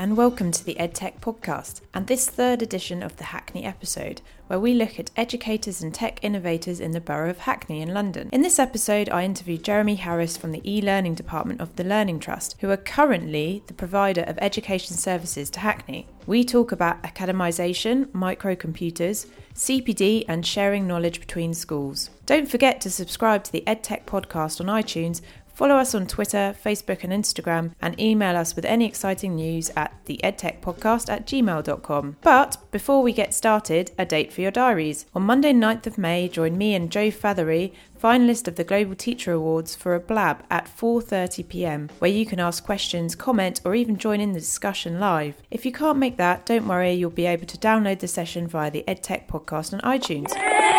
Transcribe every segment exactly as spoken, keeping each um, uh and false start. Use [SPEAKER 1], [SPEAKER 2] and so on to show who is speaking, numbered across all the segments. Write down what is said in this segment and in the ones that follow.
[SPEAKER 1] and welcome to the EdTech podcast and this third edition of the Hackney episode, where we look at educators and tech innovators in the borough of Hackney in London. In this episode, I interviewed Jeremy Harris from the e-learning department of the Learning Trust, who are currently the provider of education services to Hackney. We talk about academisation, microcomputers, C P D and sharing knowledge between schools. Don't forget to subscribe to the EdTech podcast on iTunes. Follow us on Twitter, Facebook and Instagram, and email us with any exciting news at the edtechpodcast at gmail dot com. But before we get started, a date for your diaries. On Monday ninth of May, join me and Joe Fathery, finalist of the Global Teacher Awards, for a blab at four thirty p.m, where you can ask questions, comment, or even join in the discussion live. If you can't make that, don't worry, you'll be able to download the session via the EdTech podcast on iTunes.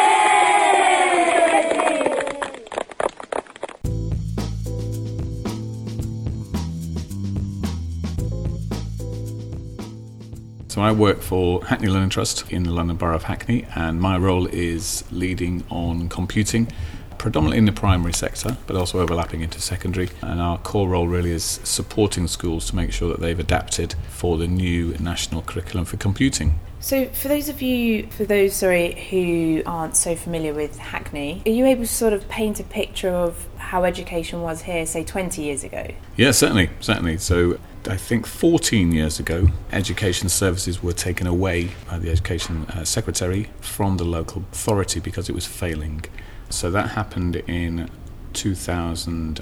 [SPEAKER 2] So I work for Hackney Learning Trust in the London Borough of Hackney, and my role is leading on computing, predominantly in the primary sector, but also overlapping into secondary. And our core role really is supporting schools to make sure that they've adapted for the new national curriculum for computing.
[SPEAKER 1] So for those of you, for those, sorry, who aren't so familiar with Hackney, are you able to sort of paint a picture of how education was here, say, twenty years ago?
[SPEAKER 2] Yeah, certainly, certainly. So I think fourteen years ago, education services were taken away by the Education uh, Secretary from the local authority because it was failing. So that happened in two thousand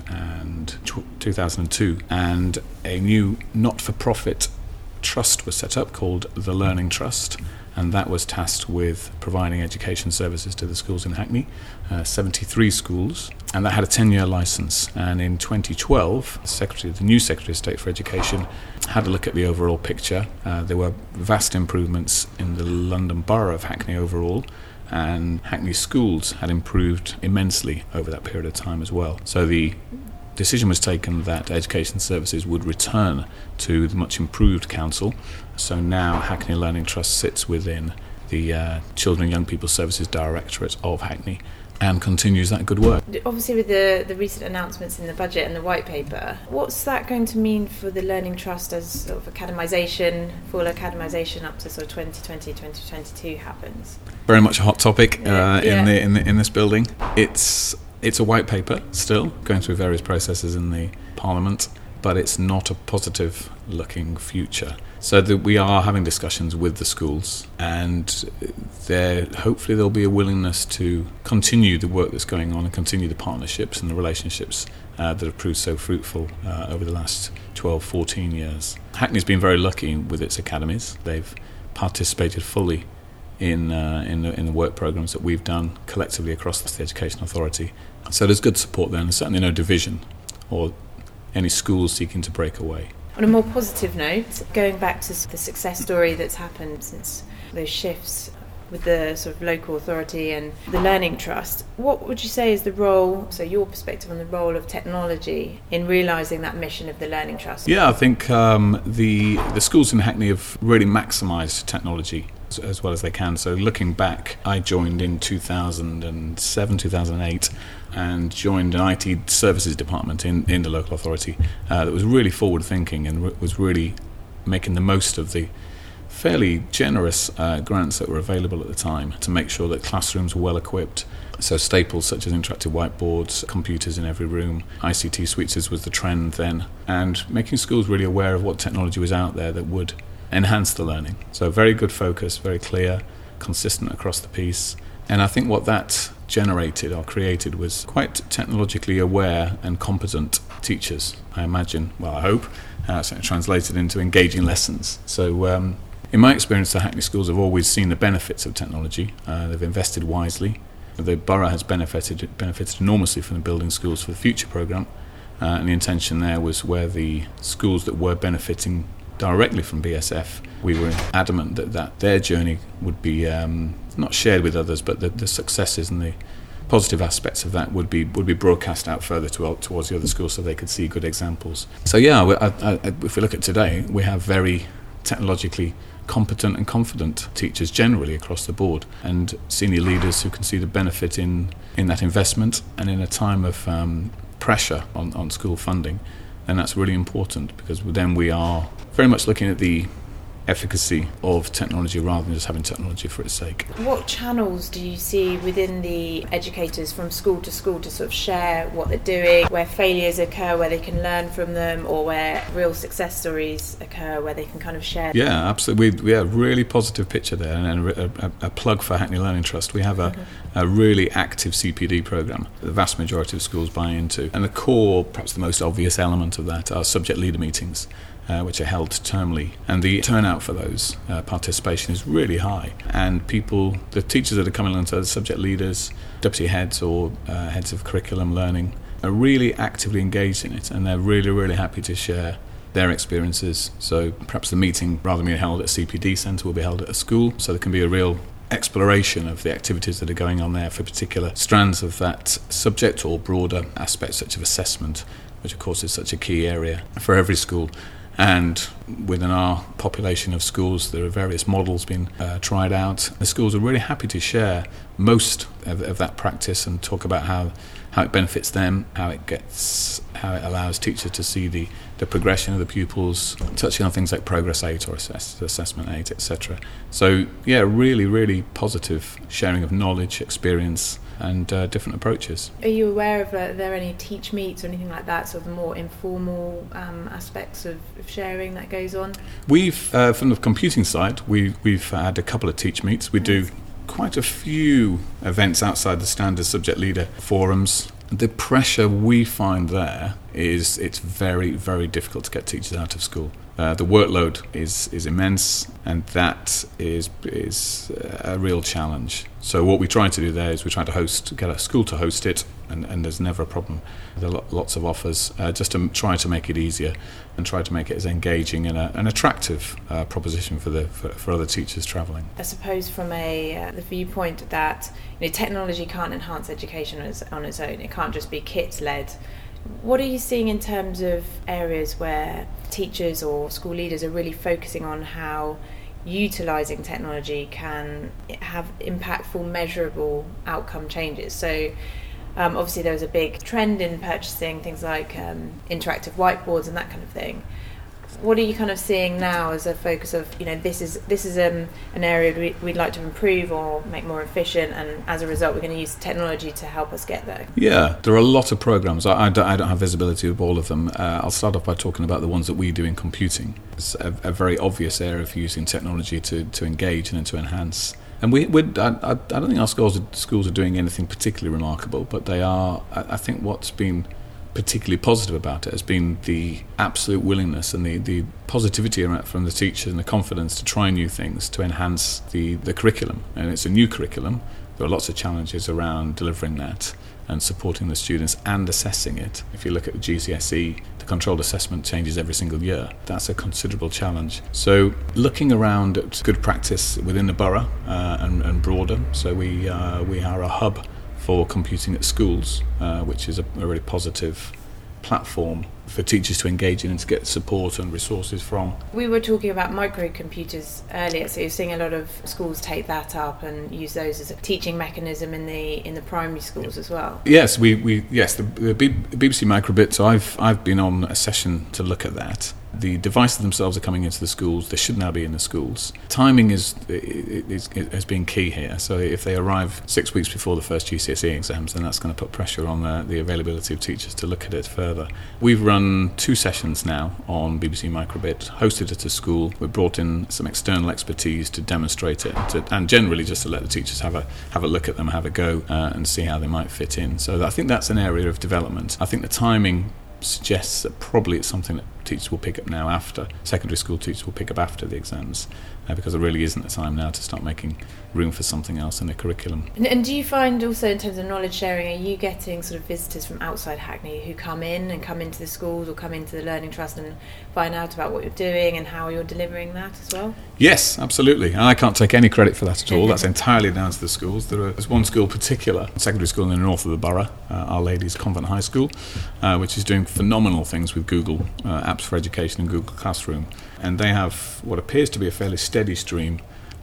[SPEAKER 2] two thousand two, and a new not-for-profit trust was set up called the Learning Trust, and that was tasked with providing education services to the schools in Hackney, uh, seventy-three schools, and that had a ten-year licence. And in twenty twelve, the, Secretary, the new Secretary of State for Education had a look at the overall picture. Uh, there were vast improvements in the London Borough of Hackney overall, and Hackney schools had improved immensely over that period of time as well. So the decision was taken that education services would return to the much improved council. So now Hackney Learning Trust sits within the uh, Children and Young People Services Directorate of Hackney and continues that good work.
[SPEAKER 1] Obviously, with the, the recent announcements in the budget and the white paper, what's that going to mean for the Learning Trust as sort of academisation, full academisation up to sort of twenty twenty, twenty twenty-two happens?
[SPEAKER 2] Very much a hot topic uh,
[SPEAKER 1] yeah.
[SPEAKER 2] in the in the, in this building. It's It's a white paper still, going through various processes in the Parliament, but it's not a positive-looking future. So that we are having discussions with the schools, and there hopefully there'll be a willingness to continue the work that's going on and continue the partnerships and the relationships uh, that have proved so fruitful uh, over the last twelve, fourteen years. Hackney's been very lucky with its academies. They've participated fully in uh, in, the, in the work programmes that we've done collectively across the Education Authority. So there's good support there, and there's certainly no division or any schools seeking to break away.
[SPEAKER 1] On a more positive note, going back to the success story that's happened since those shifts with the sort of local authority and the Learning Trust, what would you say is the role, so your perspective on the role of technology in realising that mission of the Learning Trust?
[SPEAKER 2] Yeah, I think um, the the schools in Hackney have really maximised technology as, as well as they can. So looking back, I joined in two thousand seven, two thousand eight and joined an I T services department in, in the local authority uh, that was really forward-thinking and re- was really making the most of the fairly generous uh, grants that were available at the time to make sure that classrooms were well equipped. So staples such as interactive whiteboards, computers in every room, I C T suites was the trend then, and making schools really aware of what technology was out there that would enhance the learning. So very good focus, very clear, consistent across the piece. And I think what that generated or created was quite technologically aware and competent teachers, I imagine, well I hope, uh, so it translated into engaging lessons. So um, in my experience, the Hackney schools have always seen the benefits of technology. Uh, they've invested wisely. The borough has benefited benefited enormously from the Building Schools for the Future programme, uh, and the intention there was where the schools that were benefiting directly from B S F, we were adamant that, that their journey would be um, not shared with others, but the, the successes and the positive aspects of that would be would be broadcast out further to, towards the other schools so they could see good examples. So yeah, I, I, if we look at today, we have very technologically competent and confident teachers generally across the board, and senior leaders who can see the benefit in, in that investment, and in a time of um, pressure on, on school funding, then that's really important, because then we are very much looking at the efficacy of technology rather than just having technology for its sake.
[SPEAKER 1] What channels do you see within the educators from school to school to sort of share what they're doing, where failures occur, where they can learn from them, or where real success stories occur, where they can kind of share?
[SPEAKER 2] Yeah, absolutely. We, we have a really positive picture there, and a, a, a plug for Hackney Learning Trust. We have a, mm-hmm. a really active C P D programme the vast majority of schools buy into. And the core, perhaps the most obvious element of that, are subject leader meetings. Uh, which are held termly, and the turnout for those uh, participation is really high, and people, the teachers that are coming along, so the subject leaders, deputy heads or uh, heads of curriculum learning, are really actively engaged in it, and they're really really happy to share their experiences. So perhaps the meeting, rather than being held at a C P D centre, will be held at a school, so there can be a real exploration of the activities that are going on there for particular strands of that subject or broader aspects such as assessment, which of course is such a key area for every school. And within our population of schools, there are various models being uh, tried out. The schools are really happy to share most of, of that practice and talk about how, how it benefits them, how it gets, how it allows teachers to see the, the progression of the pupils, touching on things like progress aid or assess, assessment aid, et cetera. So, yeah, really, really positive sharing of knowledge, experience, and uh, different approaches.
[SPEAKER 1] Are you aware of, uh, are there any teach meets or anything like that, sort of more informal um, aspects of, of sharing that goes on?
[SPEAKER 2] We've, uh, from the computing side, we, we've had a couple of teach meets. We do quite a few events outside the standard subject leader forums. The pressure we find there is it's very, very difficult to get teachers out of school. Uh, the workload is, is immense, and that is is a real challenge. So what we try to do there is we try to host, get a school to host it, and, and there's never a problem. There are lots of offers, uh, just to try to make it easier and try to make it as engaging and a, an attractive uh, proposition for the for, for other teachers travelling.
[SPEAKER 1] I suppose from a uh, the viewpoint that, you know, technology can't enhance education on its, on its own. It can't just be kit led. What are you seeing in terms of areas where teachers or school leaders are really focusing on how utilising technology can have impactful, measurable outcome changes? So um, obviously there was a big trend in purchasing things like um, interactive whiteboards and that kind of thing. What are you kind of seeing now as a focus of, you know, this is this is um, an area we, we'd like to improve or make more efficient, and as a result we're going to use technology to help us get there?
[SPEAKER 2] Yeah, there are a lot of programs. I, I, don't, I don't have visibility of all of them. Uh, I'll start off by talking about the ones that we do in computing. It's a, a very obvious area for using technology to, to engage and to enhance. And we, I, I, I don't think our schools are, schools are doing anything particularly remarkable, but they are, I, I think what's been particularly positive about it has been the absolute willingness and the, the positivity from the teachers and the confidence to try new things to enhance the, the curriculum. And it's a new curriculum. There are lots of challenges around delivering that and supporting the students and assessing it. If you look at the G C S E, the controlled assessment changes every single year. That's a considerable challenge. So looking around at good practice within the borough uh, and, and broader, so we, uh, we are a hub for computing at schools, uh, which is a, a really positive platform for teachers to engage in and to get support and resources from. We
[SPEAKER 1] were talking about microcomputers earlier, so you're seeing a lot of schools take that up and use those as a teaching mechanism in the in the primary schools as well.
[SPEAKER 2] Yes, we, we yes the, the B B C Microbit. So I've I've been on a session to look at that. The devices themselves are coming into the schools. They should now be in the schools. Timing is, is, is has been key here. So if they arrive six weeks before the first G C S E exams, then that's going to put pressure on the, the availability of teachers to look at it further. We've run two sessions now on B B C Microbit, hosted at a school. We've brought in some external expertise to demonstrate it, to, and generally just to let the teachers have a have a look at them, have a go, uh, and see how they might fit in. So I think that's an area of development. I think the timing suggests that probably it's something that teachers will pick up now after, secondary school teachers will pick up after the exams, uh, because there really isn't the time now to start making room for something else in the curriculum.
[SPEAKER 1] And, and do you find also in terms of knowledge sharing, are you getting sort of visitors from outside Hackney who come in and come into the schools or come into the Learning Trust and find out about what you're doing and how you're delivering that as well?
[SPEAKER 2] Yes, absolutely. And I can't take any credit for that at all. That's entirely down to the schools. There are, there's one school in particular, a secondary school in the north of the borough, uh, Our Lady's Convent High School, uh, which is doing phenomenal things with Google uh, Apps for Education and Google Classroom. And they have what appears to be a fairly steady stream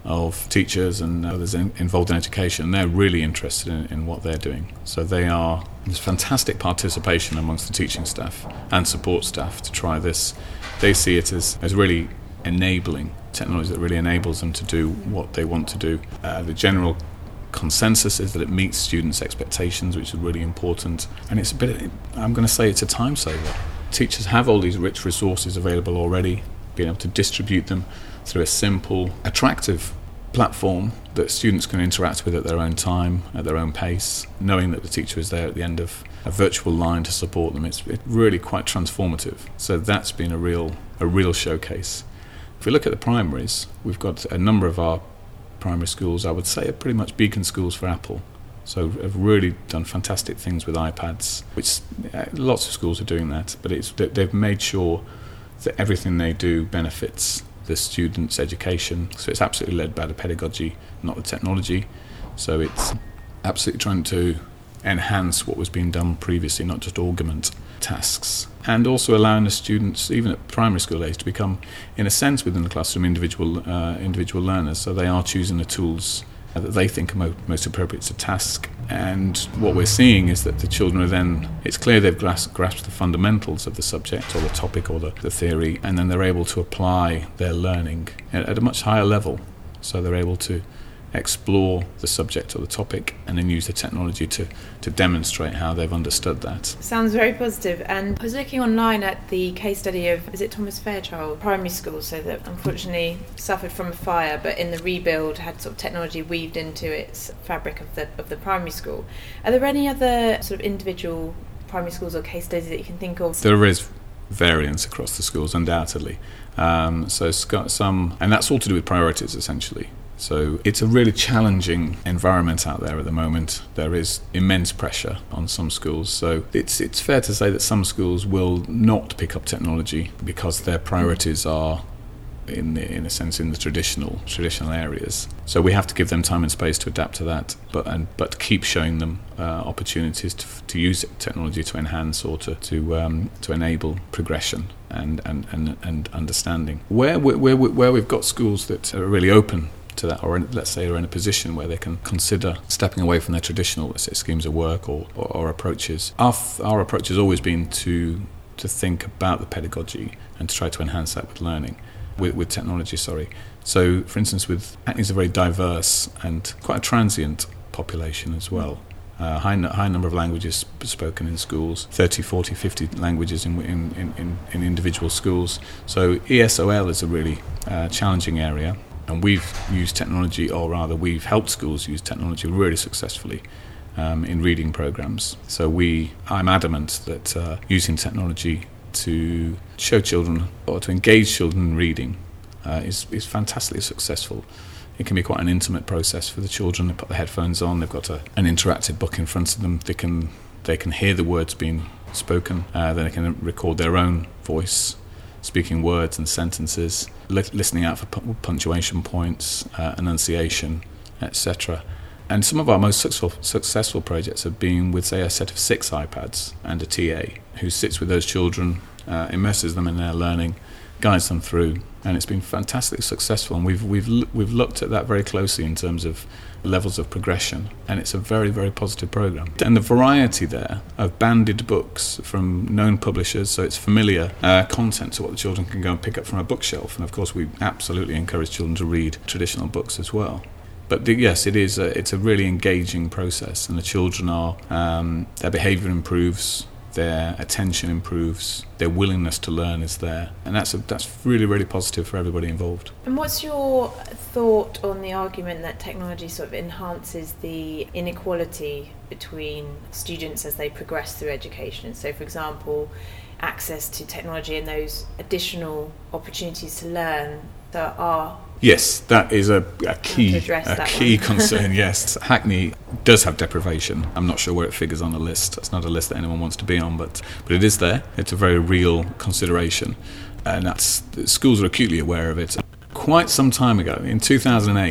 [SPEAKER 2] of teachers and others in, involved in education. They're really interested in, in what they're doing. So they are, there's fantastic participation amongst the teaching staff and support staff to try this. They see it as, as really enabling technology that really enables them to do what they want to do. Uh, the general consensus is that it meets students' expectations, which is really important. And it's a bit, I'm going to say it's a time saver. Teachers have all these rich resources available already, being able to distribute them through a simple, attractive platform that students can interact with at their own time, at their own pace, knowing that the teacher is there at the end of a virtual line to support them. It's, it's really quite transformative. So that's been a real, a real showcase. If we look at the primaries, we've got a number of our primary schools, I would say, are pretty much beacon schools for Apple. So have really done fantastic things with iPads, which uh, lots of schools are doing that, but it's they've made sure that everything they do benefits the students' education. So it's absolutely led by the pedagogy, not the technology. So it's absolutely trying to enhance what was being done previously, not just augment tasks. And also allowing the students, even at primary school age, to become, in a sense, within the classroom, individual uh, individual learners. So they are choosing the tools that they think are mo- most appropriate to task. And what we're seeing is that the children are then, it's clear they've grasped, grasped the fundamentals of the subject or the topic or the, the theory, and then they're able to apply their learning at, at a much higher level. So they're able to explore the subject or the topic and then use the technology to, to demonstrate how they've understood that.
[SPEAKER 1] Sounds very positive. And I was looking online at the case study of, is it Thomas Fairchild Primary School, so that unfortunately suffered from a fire, but in the rebuild had sort of technology weaved into its fabric of the of the primary school. Are there any other sort of individual primary schools or case studies that you can think of?
[SPEAKER 2] There is variance across the schools, undoubtedly. Um, so some, and that's all to do with priorities, essentially. So it's a really challenging environment out there at the moment. There is immense pressure on some schools. So it's it's fair to say that some schools will not pick up technology because their priorities are, in the, in a sense, in the traditional traditional areas. So we have to give them time and space to adapt to that, but and but keep showing them uh, opportunities to to use technology to enhance or to to um, to enable progression and and, and, and understanding. Where we, where we, where we've got schools that are really open to that, or in, let's say are in a position where they can consider stepping away from their traditional, let's say, schemes of work or, or, or approaches. Our, our approach has always been to to think about the pedagogy and to try to enhance that with learning, with, with technology, sorry. So, for instance, with Hackney is a very diverse and quite a transient population as well. Uh, high, high number of languages spoken in schools, thirty, forty, fifty languages in, in, in, in individual schools. So E S O L is a really uh, challenging area. And we've used technology, or rather we've helped schools use technology really successfully um, in reading programs. So we, I'm adamant that uh, using technology to show children or to engage children in reading uh, is, is fantastically successful. It can be quite an intimate process for the children. They put the headphones on, they've got a, an interactive book in front of them. They can, they can hear the words being spoken, uh, then they can record their own voice, speaking words and sentences, li- listening out for pu- punctuation points, uh, enunciation, et cetera. And some of our most successful, successful projects have been with, say, a set of six iPads and a T A who sits with those children, uh, immerses them in their learning, guides them through, and it's been fantastically successful. And we've we've we've looked at that very closely in terms of levels of progression, and it's a very, very positive program. And the variety there of banded books from known publishers, so it's familiar uh, content to what the children can go and pick up from a bookshelf. And of course, we absolutely encourage children to read traditional books as well. But the, yes, it is. A, it's a really engaging process, and the children are um, their behaviour improves, their attention improves, their willingness to learn is there, and that's a, that's really, really positive for everybody involved.
[SPEAKER 1] And what's your thought on the argument that technology sort of enhances the inequality between students as they progress through education? So, for example, access to technology and those additional opportunities to learn that are...
[SPEAKER 2] Yes, that is a, a key a key
[SPEAKER 1] one.
[SPEAKER 2] concern, yes. Hackney does have deprivation. I'm not sure where it figures on the list. It's not a list that anyone wants to be on, but, but it is there. It's a very real consideration, and that's schools are acutely aware of it. Quite some time ago, in two thousand eight,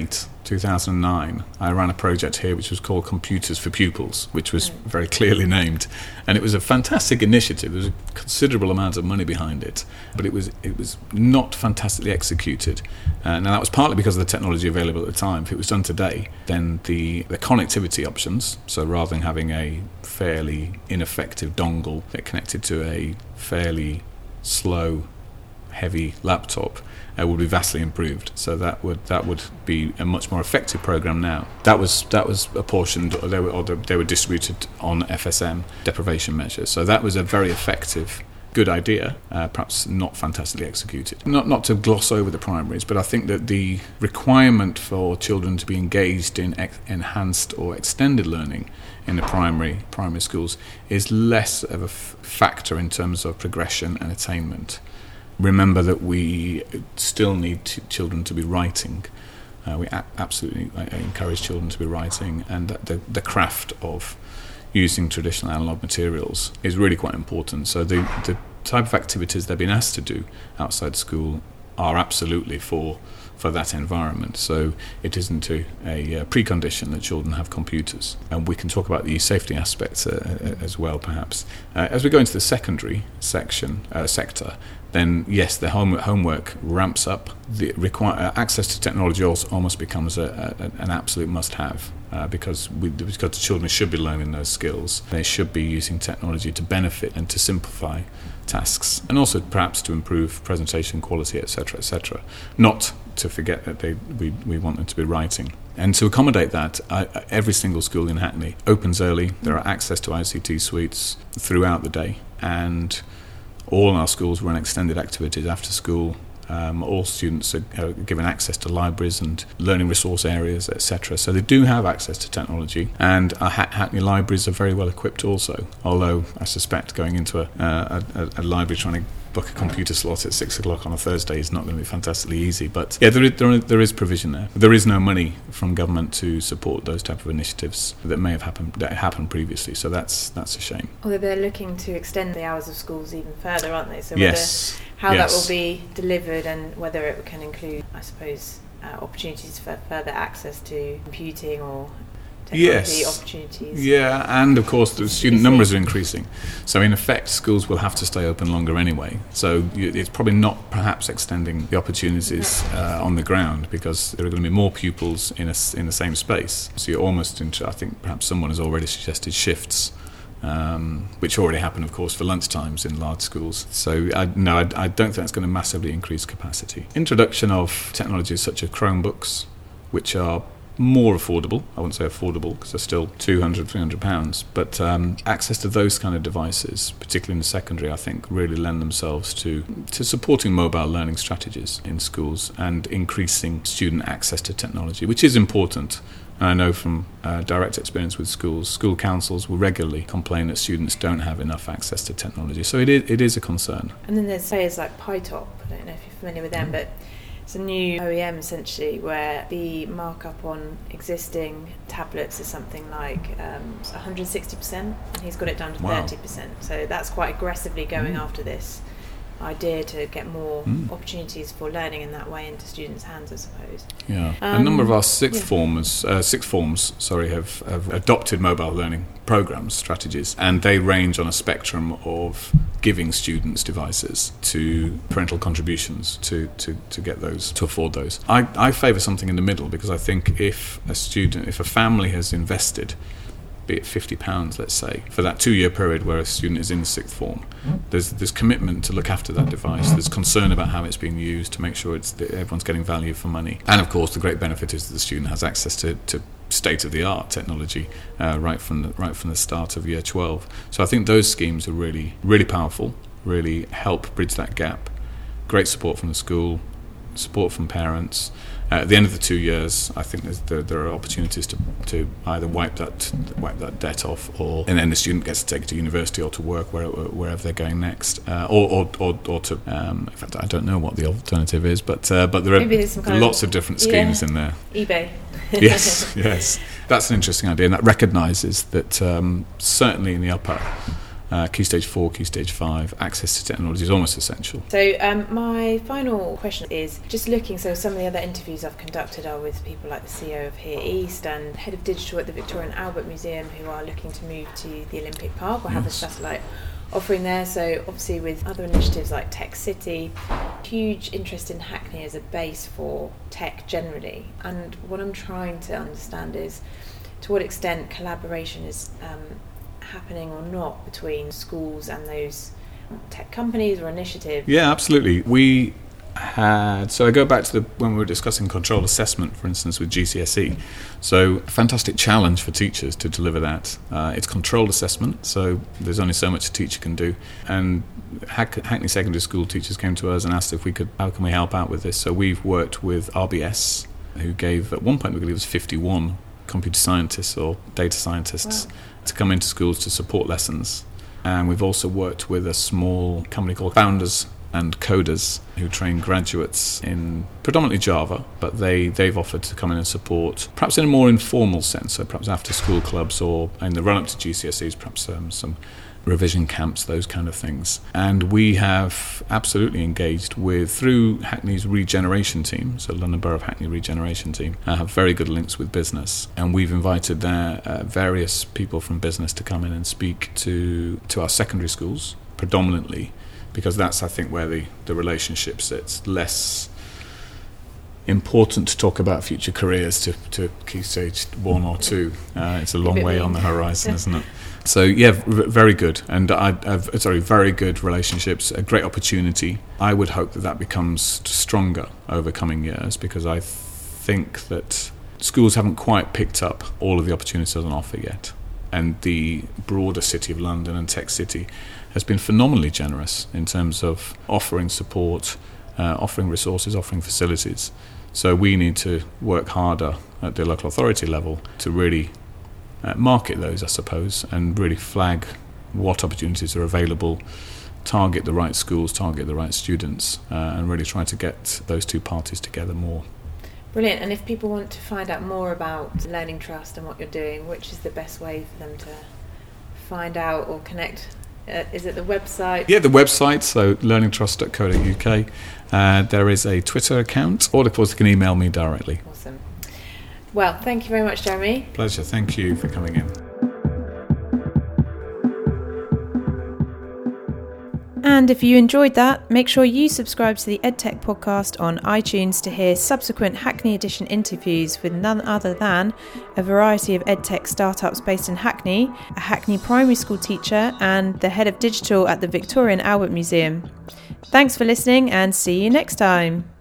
[SPEAKER 2] two thousand nine, I ran a project here which was called Computers for Pupils, which was very clearly named. And it was a fantastic initiative. There was a considerable amount of money behind it, but it was it was not fantastically executed. Uh, now, that was partly because of the technology available at the time. If it was done today, then the, the connectivity options, so rather than having a fairly ineffective dongle that connected to a fairly slow, heavy laptop, uh, would be vastly improved. So that would that would be a much more effective program now. That was that was apportioned, or they were or they were distributed on F S M deprivation measures. So that was a very effective, good idea, uh, perhaps not fantastically executed. Not not to gloss over the primaries, but I think that the requirement for children to be engaged in ex- enhanced or extended learning in the primary primary schools is less of a f- factor in terms of progression and attainment. Remember that we still need t- children to be writing. Uh, we a- absolutely uh, encourage children to be writing, and that the, the craft of using traditional analog materials is really quite important. So the, the type of activities they're being asked to do outside school are absolutely for for that environment. So it isn't a, a, a precondition that children have computers. And we can talk about the safety aspects uh, as well, perhaps. Uh, as we go into the secondary section uh, sector, then yes, the home, homework ramps up. The require, uh, access to technology also almost becomes a, a, an absolute must-have. Uh, because we, because the children should be learning those skills. They should be using technology to benefit and to simplify tasks, and also perhaps to improve presentation quality, et cetera, et cetera. Not to forget that they we, we want them to be writing. And to accommodate that, I, every single school in Hackney opens early. There are access to I C T suites throughout the day, and all our schools run extended activities after school. Um, all students are, are given access to libraries and learning resource areas, et cetera. So they do have access to technology, and our Hack- Hackney libraries are very well equipped also. Although I suspect going into a, uh, a, a library trying to book a computer slot at six o'clock on a Thursday is not going to be fantastically easy. But yeah, there is, there, there is provision there. There is no money from government to support those type of initiatives that may have happened that happened previously. So that's that's a shame.
[SPEAKER 1] Although they're looking to extend the hours of schools even further, aren't they? So
[SPEAKER 2] yes.
[SPEAKER 1] whether, how
[SPEAKER 2] yes.
[SPEAKER 1] that will be delivered, and whether it can include, I suppose, uh, opportunities for further access to computing or technology
[SPEAKER 2] yes.
[SPEAKER 1] opportunities.
[SPEAKER 2] Yeah, and of course the student numbers are increasing. So in effect, schools will have to stay open longer anyway. So you, it's probably not perhaps extending the opportunities uh, on the ground, because there are going to be more pupils in a, in the same space. So you're almost into, I think perhaps someone has already suggested shifts, um, which already happen, of course, for lunchtimes in large schools. So I, no, I, I don't think that's going to massively increase capacity. Introduction of technologies such as Chromebooks, which are more affordable. I wouldn't say affordable because they're still two hundred, three hundred pounds, but um, access to those kind of devices, particularly in the secondary, I think really lend themselves to, to supporting mobile learning strategies in schools and increasing student access to technology, which is important. And I know from uh, direct experience with schools, school councils will regularly complain that students don't have enough access to technology. So it is, it is a concern.
[SPEAKER 1] And then there's players like PyTop, I don't know if you're familiar with them, mm. but it's a new O E M essentially where the markup on existing tablets is something like um, one hundred sixty percent, and he's got it down to
[SPEAKER 2] wow.
[SPEAKER 1] thirty percent. So that's quite aggressively going mm. after this idea to get more mm. opportunities for learning in that way into students' hands, I suppose.
[SPEAKER 2] Yeah,
[SPEAKER 1] um,
[SPEAKER 2] a number of our sixth
[SPEAKER 1] yeah.
[SPEAKER 2] formers, uh, sixth forms, sorry, have, have adopted mobile learning programs, strategies, and they range on a spectrum of giving students devices to parental contributions to, to, to get those, to afford those. I, I favour something in the middle, because I think if a student, if a family has invested, be it fifty pounds, let's say, for that two-year period where a student is in sixth form, there's there's commitment to look after that device. There's concern about how it's being used to make sure it's that everyone's getting value for money. And of course, the great benefit is that the student has access to, to state-of-the-art technology uh, right from the, right from the start of year twelve. So I think those schemes are really really powerful, really help bridge that gap. Great support from the school, support from parents. Uh, at the end of the two years, I think there's, there, there are opportunities to to either wipe that wipe that debt off, or and then the student gets to take it to university or to work where, wherever they're going next, uh, or, or or or to. Um, in fact, I don't know what the alternative is, but uh, but there are lots of, of different schemes
[SPEAKER 1] yeah,
[SPEAKER 2] in there.
[SPEAKER 1] eBay.
[SPEAKER 2] yes, yes, that's an interesting idea, and that recognises that um, certainly in the upper uh, Key Stage four, Key Stage five, access to technology is almost essential.
[SPEAKER 1] So um, my final question is just looking, so some of the other interviews I've conducted are with people like the C E O of Here East and Head of Digital at the Victoria and Albert Museum, who are looking to move to the Olympic Park or have yes. a satellite offering there. So obviously with other initiatives like Tech City, huge interest in Hackney as a base for tech generally. And what I'm trying to understand is to what extent collaboration is um, happening or not between schools and those tech companies or initiatives.
[SPEAKER 2] Yeah, absolutely. We had, so I go back to the when we were discussing control assessment, for instance, with G C S E. So a fantastic challenge for teachers to deliver that. Uh, it's controlled assessment, so there's only so much a teacher can do. And Hack- Hackney Secondary School teachers came to us and asked if we could, how can we help out with this? So we've worked with R B S, who gave, at one point we believe it was fifty-one computer scientists or data scientists wow. to come into schools to support lessons. And we've also worked with a small company called Founders and Coders, who train graduates in predominantly Java, but they, they've offered to come in and support, perhaps in a more informal sense, so perhaps after school clubs or in the run-up to G C S Es, perhaps um, some revision camps, those kind of things. And we have absolutely engaged with, through Hackney's regeneration team, so London Borough of Hackney regeneration team, uh, have very good links with business. And we've invited their uh, various people from business to come in and speak to, to our secondary schools, predominantly, because that's, I think, where the, the relationship sits. Less important to talk about future careers to, to Key Stage one or two. Uh, it's a long way on the horizon, isn't it? So, yeah, v- very good. And I have, sorry, very good relationships, a great opportunity. I would hope that that becomes stronger over coming years, because I think that schools haven't quite picked up all of the opportunities on offer yet. And the broader City of London and Tech City has been phenomenally generous in terms of offering support, uh, offering resources, offering facilities. So we need to work harder at the local authority level to really uh, market those, I suppose, and really flag what opportunities are available, target the right schools, target the right students, uh, and really try to get those two parties together more.
[SPEAKER 1] Brilliant. And if people want to find out more about Learning Trust and what you're doing, which is the best way for them to find out or connect? Uh, is it the website?
[SPEAKER 2] Yeah, the website, so learning trust dot co dot uk. Uh, there is a Twitter account, or of course they can email me directly.
[SPEAKER 1] Awesome. Well, thank you very much, Jeremy.
[SPEAKER 2] Pleasure. Thank you for coming in.
[SPEAKER 1] And if you enjoyed that, make sure you subscribe to the EdTech podcast on iTunes to hear subsequent Hackney Edition interviews with none other than a variety of EdTech startups based in Hackney, a Hackney primary school teacher, and the head of digital at the Victoria and Albert Museum. Thanks for listening, and see you next time.